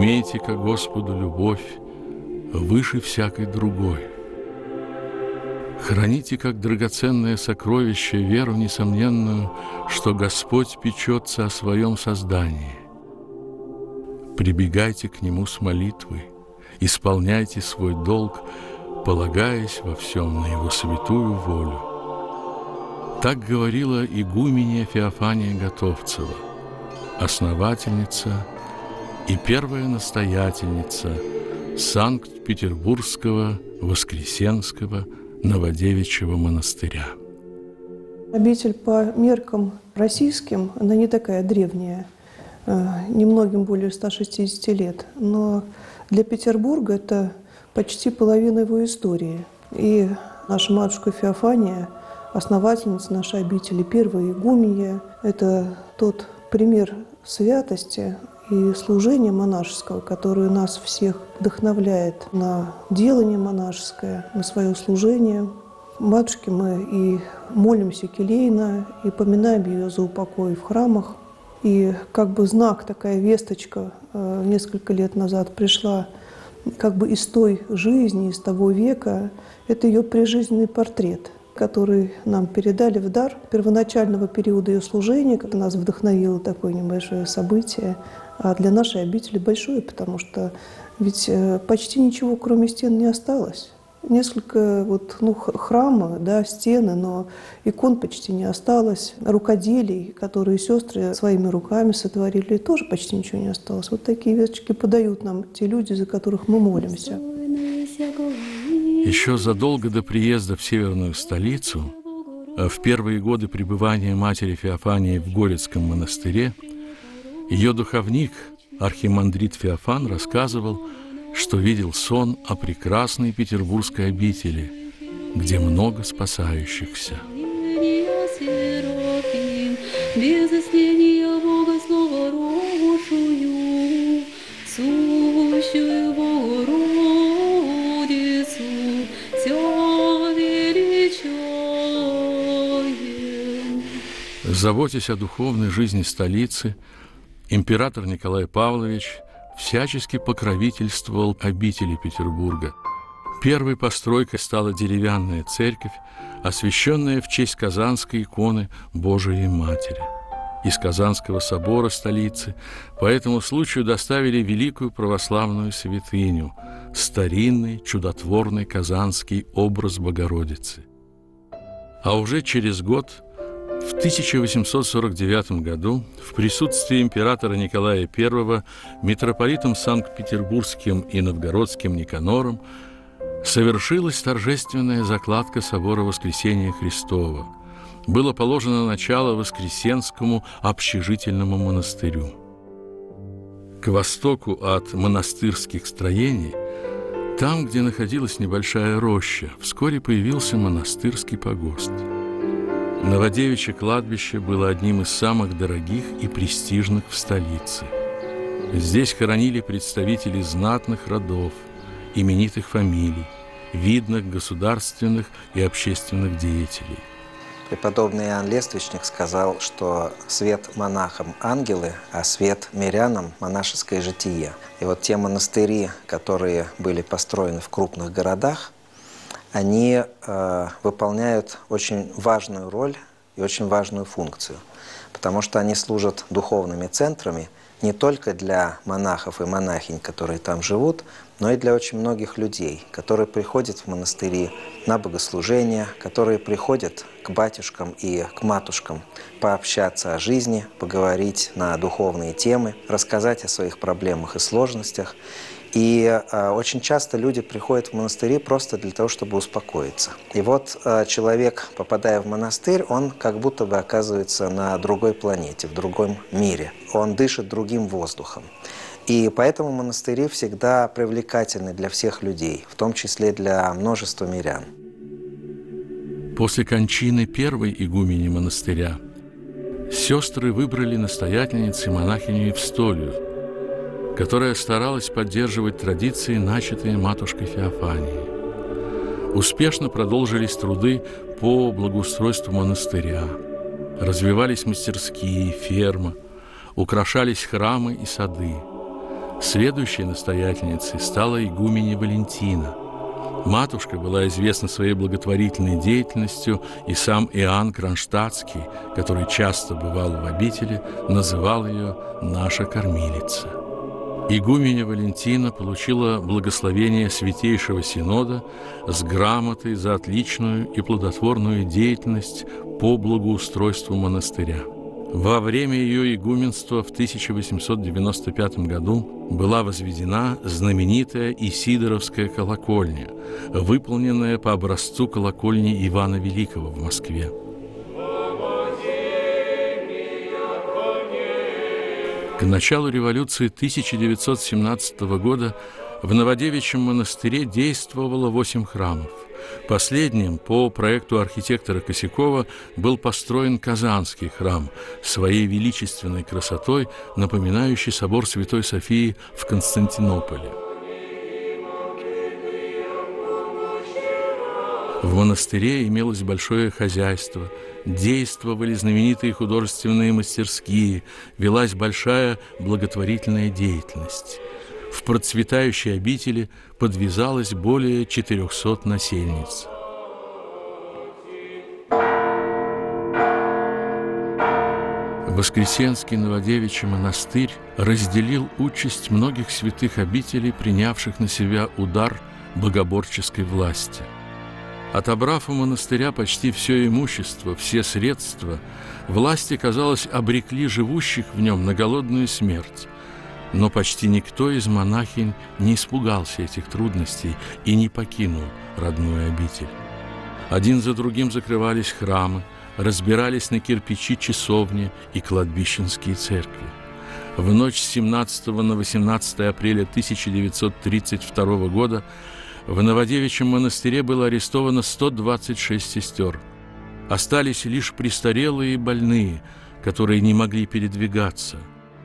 Имейте ко Господу любовь выше всякой другой. Храните как драгоценное сокровище веру несомненную, что Господь печется о своем создании. Прибегайте к Нему с молитвой, исполняйте свой долг, полагаясь во всем на Его святую волю. Так говорила игуменья Феофания Готовцева, основательница и первая настоятельница Санкт-Петербургского Воскресенского Новодевичьего монастыря. Обитель по меркам российским, она не такая древняя, немногим более 160 лет, но для Петербурга это почти половина его истории. И наша матушка Феофания, основательница нашей обители, первая игуменья, это тот пример святости и служения монашеского, которое нас всех вдохновляет на делание монашеское, на свое служение. Матушке мы и молимся келейно, и поминаем ее за упокой в храмах. И как бы знак, такая весточка несколько лет назад пришла как бы из той жизни, из того века. Это ее прижизненный портрет, который нам передали в дар первоначального периода ее служения, как нас вдохновило такое небольшое событие, а для нашей обители большое, потому что ведь почти ничего, кроме стен, не осталось. Несколько храма, да, стены, но икон почти не осталось. Рукоделий, которые сестры своими руками сотворили, тоже почти ничего не осталось. Вот такие весточки подают нам те люди, за которых мы молимся. Еще задолго до приезда в северную столицу, в первые годы пребывания матери Феофании в Горецком монастыре, ее духовник, архимандрит Феофан, рассказывал, что видел сон о прекрасной петербургской обители, где много спасающихся. Заботясь о духовной жизни столицы, император Николай Павлович всячески покровительствовал обители Петербурга. Первой постройкой стала деревянная церковь, освященная в честь Казанской иконы Божией Матери. Из Казанского собора столицы по этому случаю доставили великую православную святыню – старинный чудотворный казанский образ Богородицы. А уже через год, в 1849 году, в присутствии императора Николая I, митрополитом Санкт-Петербургским и Новгородским Никанором, совершилась торжественная закладка собора Воскресения Христова. Было положено начало Воскресенскому общежительному монастырю. К востоку от монастырских строений, там, где находилась небольшая роща, вскоре появился монастырский погост. Новодевичье кладбище было одним из самых дорогих и престижных в столице. Здесь хоронили представителей знатных родов, именитых фамилий, видных государственных и общественных деятелей. Преподобный Иоанн Лествичник сказал, что свет монахам – ангелы, а свет мирянам – монашеское житие. И вот те монастыри, которые были построены в крупных городах, они выполняют очень важную роль и очень важную функцию, потому что они служат духовными центрами не только для монахов и монахинь, которые там живут, но и для очень многих людей, которые приходят в монастыри на богослужения, которые приходят к батюшкам и к матушкам пообщаться о жизни, поговорить на духовные темы, рассказать о своих проблемах и сложностях. И очень часто люди приходят в монастыри просто для того, чтобы успокоиться. И вот человек, попадая в монастырь, он как будто бы оказывается на другой планете, в другом мире. Он дышит другим воздухом. И поэтому монастыри всегда привлекательны для всех людей, в том числе для множества мирян. После кончины первой игумени монастыря сестры выбрали настоятельницей монахиню Евстолию, которая старалась поддерживать традиции, начатые матушкой Феофанией. Успешно продолжились труды по благоустройству монастыря, развивались мастерские, ферма, украшались храмы и сады. Следующей настоятельницей стала игуменя Валентина. Матушка была известна своей благотворительной деятельностью, и сам Иоанн Кронштадтский, который часто бывал в обители, называл ее «наша кормилица». Игуменя Валентина получила благословение Святейшего Синода с грамотой за отличную и плодотворную деятельность по благоустройству монастыря. Во время ее игуменства в 1895 году была возведена знаменитая Исидоровская колокольня, выполненная по образцу колокольни Ивана Великого в Москве. К началу революции 1917 года в Новодевичьем монастыре действовало 8 храмов. Последним, по проекту архитектора Косякова, был построен Казанский храм, своей величественной красотой, напоминающий собор Святой Софии в Константинополе. В монастыре имелось большое хозяйство, действовали знаменитые художественные мастерские, велась большая благотворительная деятельность. В процветающей обители подвязалось более 400 насельниц. Воскресенский Новодевичий монастырь разделил участь многих святых обителей, принявших на себя удар богоборческой власти. Отобрав у монастыря почти все имущество, все средства, власти, казалось, обрекли живущих в нем на голодную смерть. Но почти никто из монахинь не испугался этих трудностей и не покинул родную обитель. Один за другим закрывались храмы, разбирались на кирпичи часовни и кладбищенские церкви. В ночь с 17 на 18 апреля 1932 года в Новодевичьем монастыре было арестовано 126 сестер. Остались лишь престарелые и больные, которые не могли передвигаться.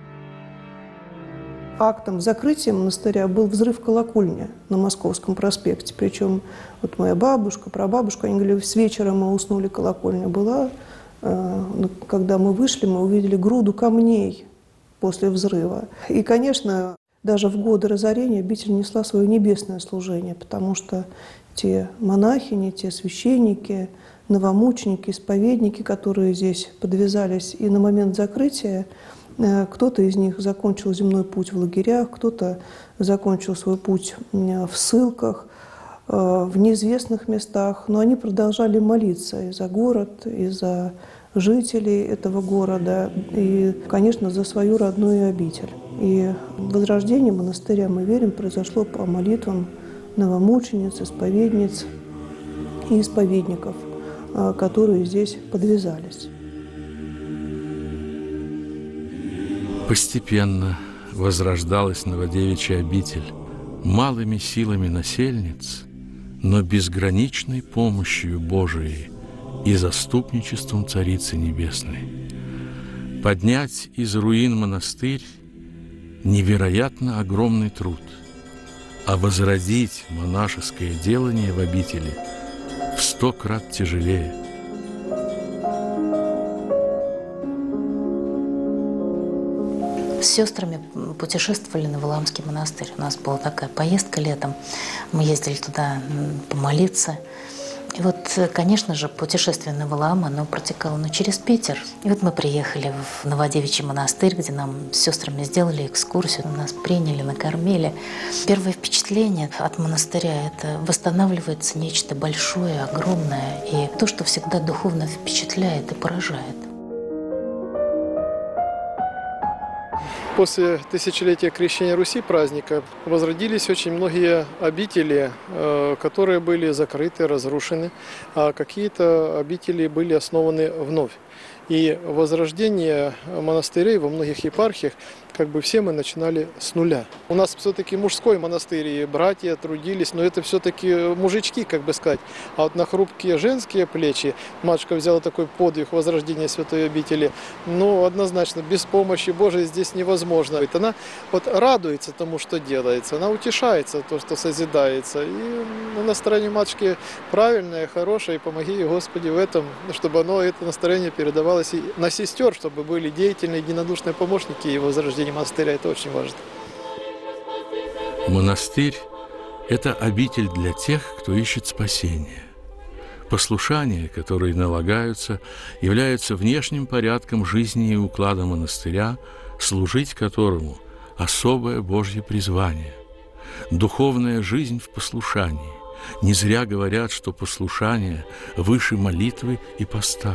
Актом закрытия монастыря был взрыв колокольни на Московском проспекте. Причем вот моя бабушка, прабабушка, они говорили, с вечера мы уснули, колокольня была. Когда мы вышли, мы увидели груду камней после взрыва. И, конечно, даже в годы разорения обитель несла свое небесное служение, потому что те монахини, те священники, новомученики, исповедники, которые здесь подвязались и на момент закрытия, кто-то из них закончил земной путь в лагерях, кто-то закончил свой путь в ссылках, в неизвестных местах, но они продолжали молиться и за город, и за жителей этого города, и, конечно, за свою родную обитель. И возрождение монастыря, мы верим, произошло по молитвам новомучениц, исповедниц и исповедников, которые здесь подвязались. Постепенно возрождалась Новодевичья обитель малыми силами насельниц, но безграничной помощью Божией и заступничеством Царицы Небесной. Поднять из руин монастырь – невероятно огромный труд, а возродить монашеское делание в обители в 100 крат тяжелее. С сестрами путешествовали на Валаамский монастырь. У нас была такая поездка летом. Мы ездили туда помолиться. И вот, конечно же, путешествие на Валаам, оно протекало через Питер. И вот мы приехали в Новодевичий монастырь, где нам с сестрами сделали экскурсию, нас приняли, накормили. Первое впечатление от монастыря – это восстанавливается нечто большое, огромное, и то, что всегда духовно впечатляет и поражает. После тысячелетия крещения Руси, праздника, возродились очень многие обители, которые были закрыты, разрушены, а какие-то обители были основаны вновь. И возрождение монастырей во многих епархиях, как бы все мы начинали с нуля. У нас все-таки мужской монастырь, и братья трудились, но это все-таки мужички, как бы сказать. А вот на хрупкие женские плечи матушка взяла такой подвиг возрождения святой обители. Но однозначно без помощи Божией здесь невозможно. Ведь она вот радуется тому, что делается, она утешается то, что созидается. И настроение матушки правильное, хорошее, и помоги ей, Господи, в этом, чтобы оно, это настроение передавалось и на сестер, чтобы были деятельные, единодушные помощники и возрождения монастыря. Это очень важно. Монастырь – это обитель для тех, кто ищет спасения. Послушания, которые налагаются, являются внешним порядком жизни и уклада монастыря, служить которому – особое Божье призвание. Духовная жизнь в послушании. Не зря говорят, что послушание выше молитвы и поста.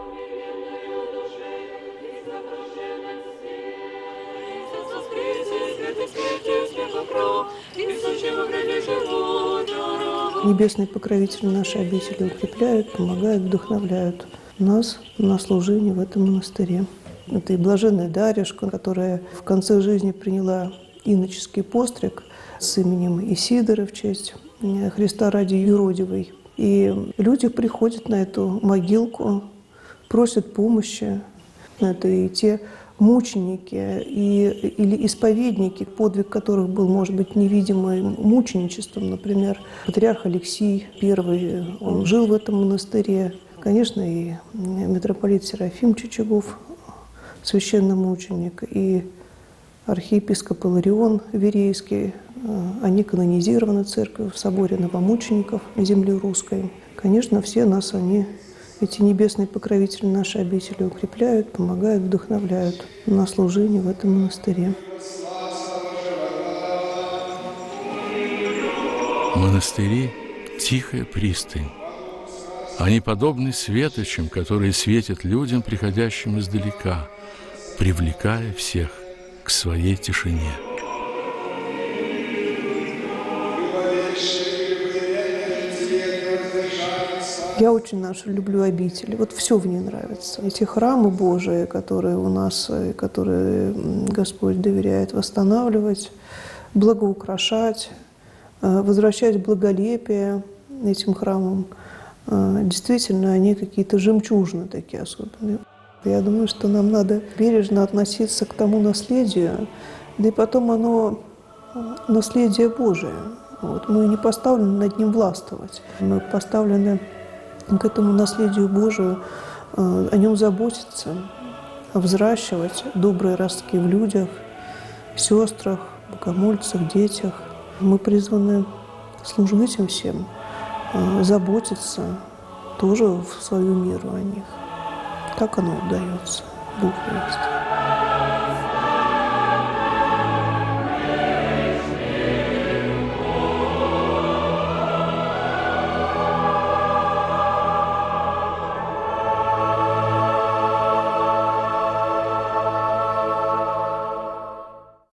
Небесные покровители нашей обители укрепляют, помогают, вдохновляют нас на служение в этом монастыре. Это и блаженная Дарьюшка, которая в конце жизни приняла иноческий постриг с именем Исидора в честь Христа ради юродивой. И люди приходят на эту могилку, просят помощи. Это и те мученики или исповедники, подвиг которых был, может быть, невидимым мученичеством. Например, патриарх Алексий I, он жил в этом монастыре. Конечно, и митрополит Серафим Чичагов, священномученик, и архиепископ Иларион Верейский. Они канонизированы церковью в соборе новомучеников земли русской. Конечно, все нас эти небесные покровители нашей обители укрепляют, помогают, вдохновляют на служение в этом монастыре. Монастыри – тихая пристань. Они подобны светочам, которые светят людям, приходящим издалека, привлекая всех к своей тишине. Я очень нашу люблю обитель. Вот все в ней нравится. Эти храмы Божии, которые у нас, которые Господь доверяет восстанавливать, благоукрашать, возвращать благолепие этим храмам. Действительно, они какие-то жемчужины такие особенные. Я думаю, что нам надо бережно относиться к тому наследию, да и потом оно наследие Божие. Вот. Мы не поставлены над ним властвовать. Мы поставлены к этому наследию Божию, о нем заботиться, взращивать добрые ростки в людях, сестрах, богомольцах, детях. Мы призваны служить им всем, заботиться тоже в свою меру о них. Как оно удается? Бог есть.